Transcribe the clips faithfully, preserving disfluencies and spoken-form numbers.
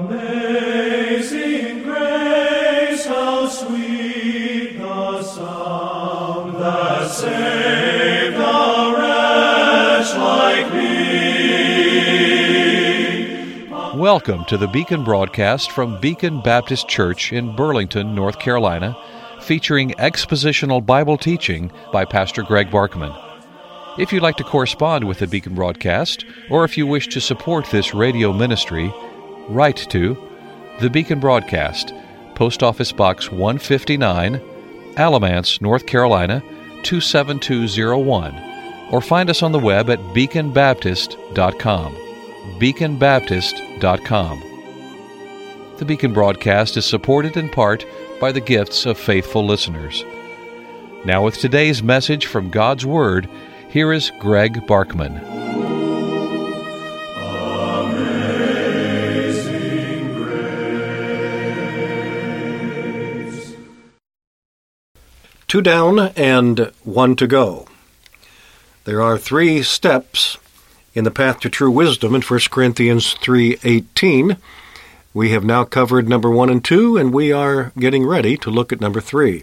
Amazing grace, how sweet the sound that saved a wretch like me. Welcome to the Beacon broadcast from Beacon Baptist Church in Burlington, North Carolina, featuring expositional Bible teaching by Pastor Greg Barkman. If you'd like to correspond with the Beacon broadcast, or if you wish to support this radio ministry, write to the Beacon Broadcast, Post Office Box one fifty-nine, Alamance, North Carolina, two seven two zero one, or find us on the web at beacon baptist dot com. beacon baptist dot com. The Beacon broadcast is supported in part by the gifts of faithful listeners. Now with today's message from God's Word, here is Greg Barkman. Amazing grace. Two down and one to go. There are three steps in the path to true wisdom in First Corinthians three eighteen. We have now covered number one and two, and we are getting ready to look at number three.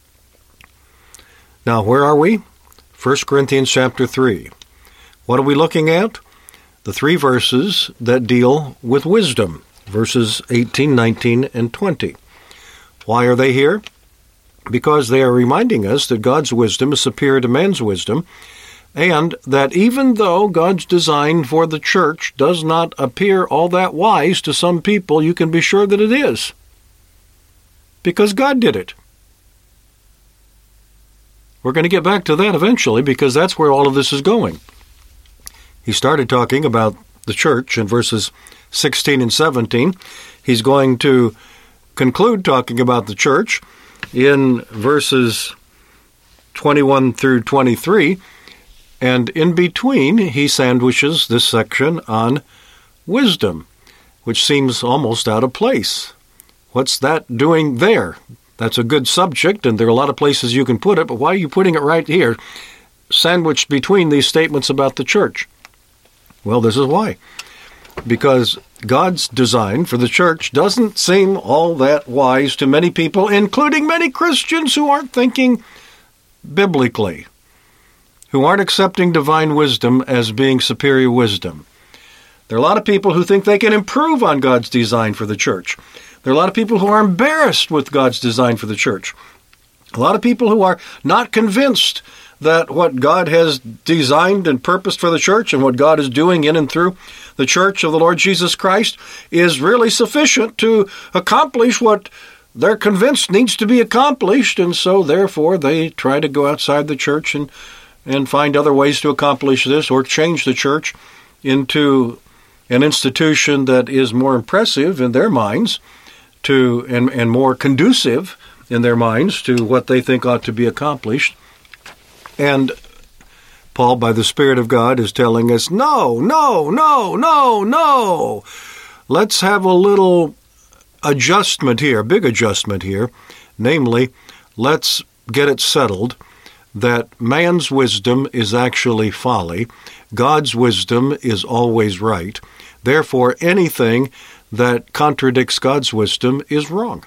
Now, where are we? First Corinthians chapter three. What are we looking at? The three verses that deal with wisdom, verses eighteen, nineteen, and twenty. Why are they here? Because they are reminding us that God's wisdom is superior to man's wisdom, and that even though God's design for the church does not appear all that wise to some people, you can be sure that it is, because God did it. We're going to get back to that eventually, because that's where all of this is going. He started talking about the church in verses sixteen and seventeen. He's going to conclude talking about the church in verses twenty-one through twenty-three. And in between, he sandwiches this section on wisdom, which seems almost out of place. What's that doing there? That's a good subject, and there are a lot of places you can put it, but why are you putting it right here, sandwiched between these statements about the church? Well, this is why. Because God's design for the church doesn't seem all that wise to many people, including many Christians who aren't thinking biblically, who aren't accepting divine wisdom as being superior wisdom. There are a lot of people who think they can improve on God's design for the church. There are a lot of people who are embarrassed with God's design for the church. A lot of people who are not convinced that what God has designed and purposed for the church and what God is doing in and through the church of the Lord Jesus Christ is really sufficient to accomplish what they're convinced needs to be accomplished, and so therefore they try to go outside the church and and find other ways to accomplish this, or change the church into an institution that is more impressive in their minds to and, and more conducive in their minds to what they think ought to be accomplished. And Paul, by the Spirit of God, is telling us, no, no, no, no, no. Let's have a little adjustment here, a big adjustment here. Namely, let's get it settled that man's wisdom is actually folly. God's wisdom is always right. Therefore, anything that contradicts God's wisdom is wrong.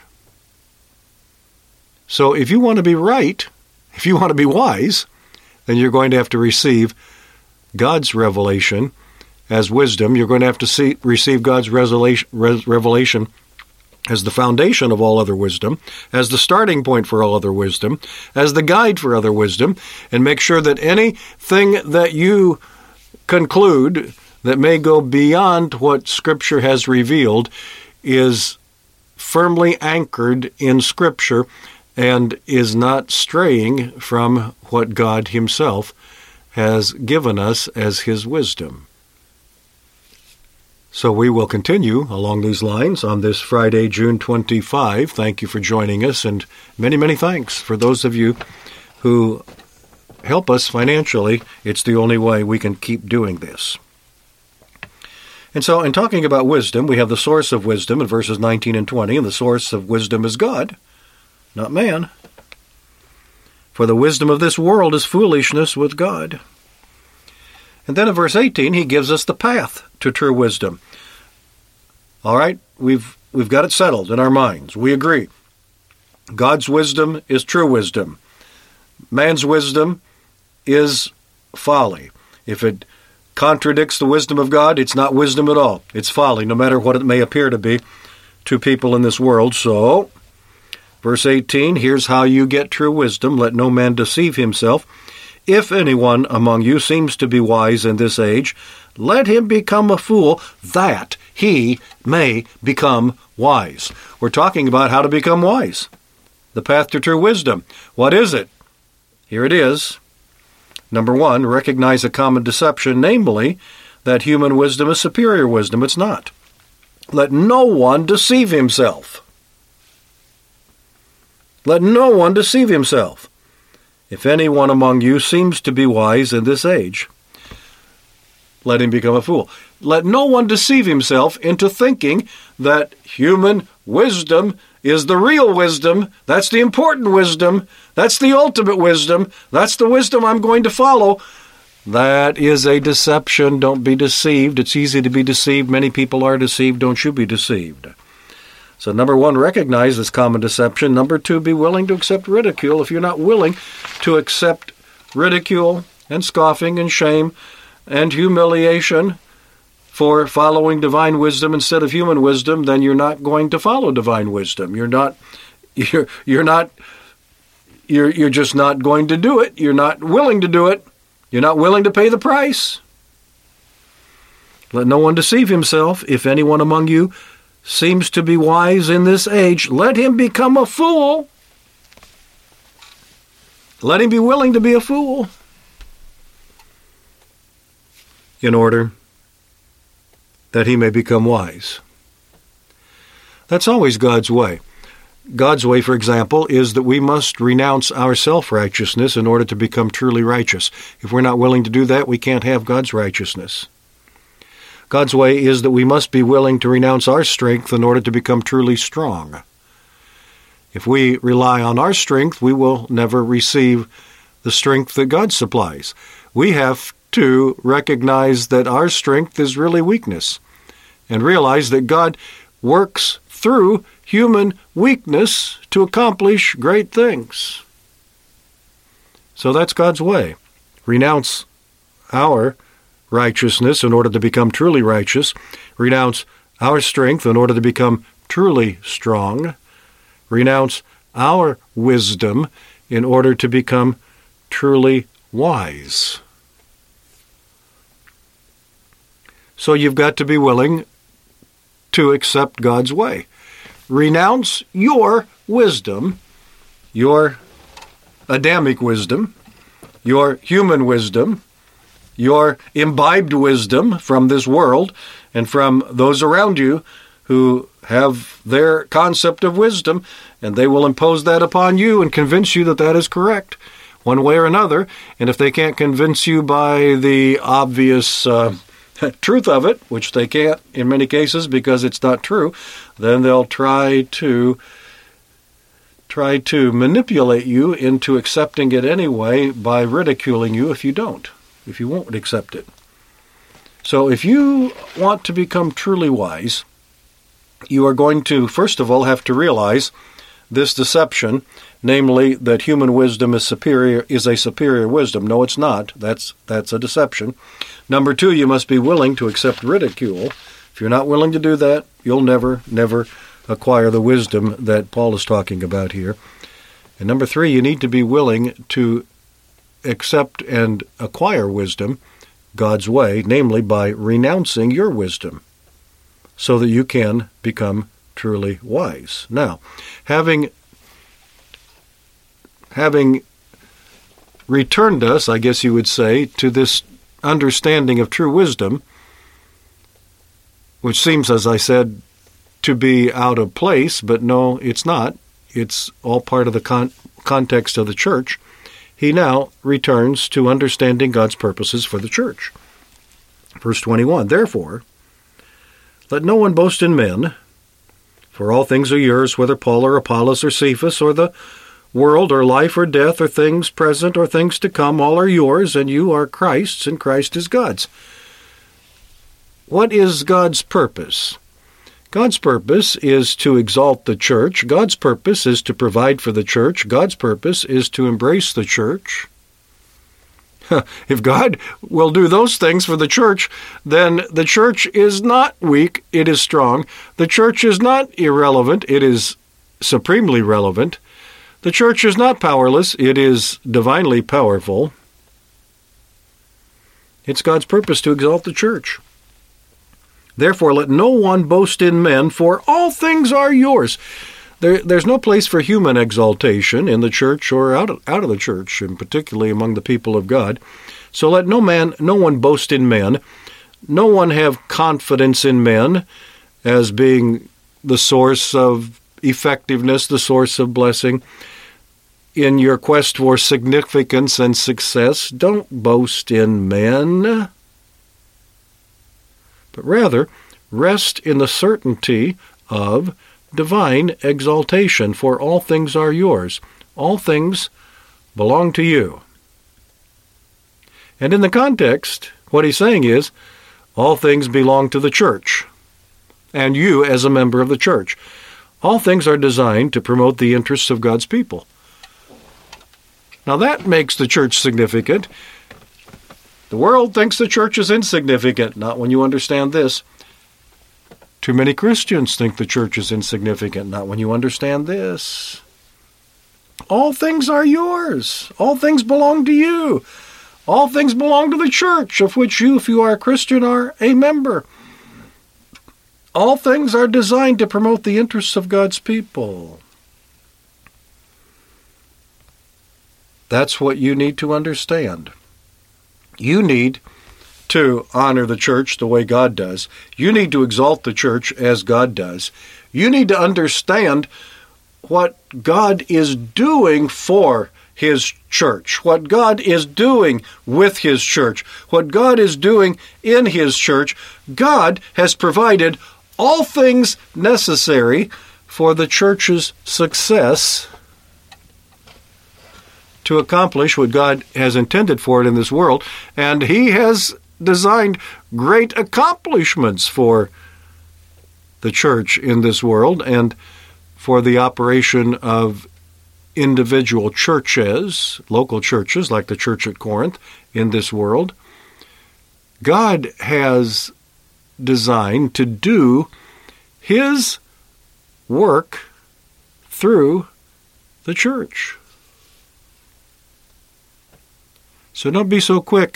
So if you want to be right, if you want to be wise, then you're going to have to receive God's revelation as wisdom. You're going to have to see, receive God's revelation, revelation as the foundation of all other wisdom, as the starting point for all other wisdom, as the guide for other wisdom, and make sure that anything that you conclude that may go beyond what Scripture has revealed is firmly anchored in Scripture and is not straying from what God Himself has given us as His wisdom. So we will continue along these lines on this Friday, June twenty-fifth. Thank you for joining us, and many, many thanks for those of you who help us financially. It's the only way we can keep doing this. And so in talking about wisdom, we have the source of wisdom in verses nineteen and twenty, and the source of wisdom is God, not man. For the wisdom of this world is foolishness with God. And then in verse eighteen, he gives us the path to true wisdom. All right? We've we've got it settled in our minds. We agree. God's wisdom is true wisdom. Man's wisdom is folly. If it contradicts the wisdom of God, it's not wisdom at all. It's folly, no matter what it may appear to be to people in this world. So, verse eighteen, here's how you get true wisdom. Let no man deceive himself. If anyone among you seems to be wise in this age, let him become a fool, that he may become wise. We're talking about how to become wise. The path to true wisdom. What is it? Here it is. Number one, recognize a common deception, namely that human wisdom is superior wisdom. It's not. Let no one deceive himself. Let no one deceive himself. If anyone among you seems to be wise in this age, let him become a fool. Let no one deceive himself into thinking that human wisdom is the real wisdom. That's the important wisdom. That's the ultimate wisdom. That's the wisdom I'm going to follow. That is a deception. Don't be deceived. It's easy to be deceived. Many people are deceived. Don't you be deceived. So number one, recognize this common deception. Number two, be willing to accept ridicule. If you're not willing to accept ridicule and scoffing and shame and humiliation for following divine wisdom instead of human wisdom, then you're not going to follow divine wisdom. You're not, you're, you're not, you're, you're just not going to do it. You're not willing to do it. You're not willing to pay the price. Let no one deceive himself. If anyone among you seems to be wise in this age, let him become a fool. Let him be willing to be a fool in order that he may become wise. That's always God's way. God's way, for example, is that we must renounce our self-righteousness in order to become truly righteous. If we're not willing to do that, we can't have God's righteousness. God's way is that we must be willing to renounce our strength in order to become truly strong. If we rely on our strength, we will never receive the strength that God supplies. We have to recognize that our strength is really weakness and realize that God works through human weakness to accomplish great things. So that's God's way. Renounce our righteousness in order to become truly righteous. Renounce our strength in order to become truly strong. Renounce our wisdom in order to become truly wise. So you've got to be willing to accept God's way. Renounce your wisdom, your Adamic wisdom, your human wisdom, your imbibed wisdom from this world and from those around you who have their concept of wisdom, and they will impose that upon you and convince you that that is correct one way or another. And if they can't convince you by the obvious uh, truth of it, which they can't in many cases because it's not true, then they'll try to try to manipulate you into accepting it anyway by ridiculing you if you don't, if you won't accept it. So if you want to become truly wise, you are going to, first of all, have to realize this deception, namely that human wisdom is superior, is a superior wisdom. No, it's not. That's that's a deception. Number two, you must be willing to accept ridicule. If you're not willing to do that, you'll never, never acquire the wisdom that Paul is talking about here. And number three, you need to be willing to accept and acquire wisdom God's way, namely by renouncing your wisdom, so that you can become truly wise. Now, having having returned us, I guess you would say, to this understanding of true wisdom, which seems, as I said, to be out of place, but no, it's not. It's all part of the con- context of the church. He now returns to understanding God's purposes for the church. Verse twenty-one, therefore, let no one boast in men, for all things are yours, whether Paul or Apollos or Cephas or the world or life or death or things present or things to come, all are yours, and you are Christ's, and Christ is God's. What is God's purpose? God's purpose is to exalt the church. God's purpose is to provide for the church. God's purpose is to embrace the church. If God will do those things for the church, then the church is not weak, it is strong. The church is not irrelevant, it is supremely relevant. The church is not powerless, it is divinely powerful. It's God's purpose to exalt the church. Therefore, let no one boast in men, for all things are yours. There, there's no place for human exaltation in the church or out of, out of the church, and particularly among the people of God. So let no man, no one boast in men. No one have confidence in men as being the source of effectiveness, the source of blessing. In your quest for significance and success, don't boast in men, but rather rest in the certainty of divine exaltation, for all things are yours. All things belong to you. And in the context, what he's saying is, all things belong to the church, and you as a member of the church. All things are designed to promote the interests of God's people. Now that makes the church significant. The world thinks the church is insignificant, not when you understand this. Too many Christians think the church is insignificant, not when you understand this. All things are yours. All things belong to you. All things belong to the church, of which you, if you are a Christian, are a member. All things are designed to promote the interests of God's people. That's what you need to understand. You need to honor the church the way God does. You need to exalt the church as God does. You need to understand what God is doing for His church, what God is doing with His church, what God is doing in His church. God has provided all things necessary for the church's success to accomplish what God has intended for it in this world, and He has designed great accomplishments for the church in this world and for the operation of individual churches, local churches like the church at Corinth in this world. God has designed to do His work through the church. So don't be so quick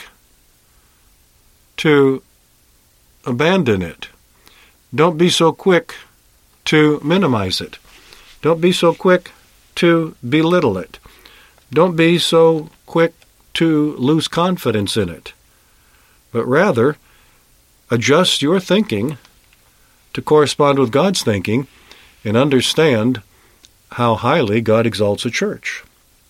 to abandon it. Don't be so quick to minimize it. Don't be so quick to belittle it. Don't be so quick to lose confidence in it. But rather, adjust your thinking to correspond with God's thinking and understand how highly God exalts a church.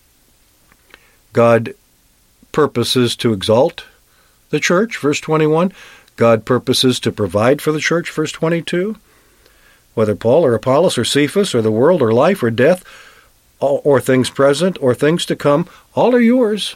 God purposes to exalt the church, verse twenty-one. God purposes to provide for the church, verse twenty-two. Whether Paul or Apollos or Cephas or the world or life or death or things present or things to come, all are yours.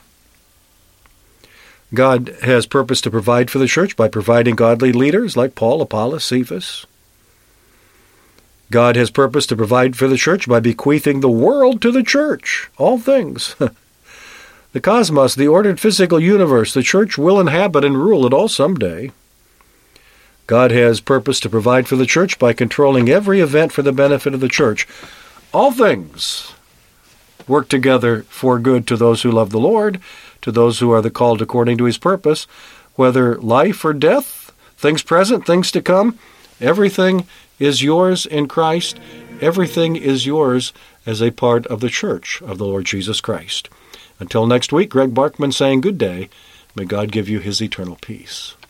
God has purpose to provide for the church by providing godly leaders like Paul, Apollos, Cephas. God has purpose to provide for the church by bequeathing the world to the church, all things. The cosmos, the ordered physical universe, the church will inhabit and rule it all someday. God has purpose to provide for the church by controlling every event for the benefit of the church. All things work together for good to those who love the Lord, to those who are the called according to His purpose, whether life or death, things present, things to come, everything is yours in Christ. Everything is yours as a part of the church of the Lord Jesus Christ. Until next week, Greg Barkman saying good day. May God give you His eternal peace.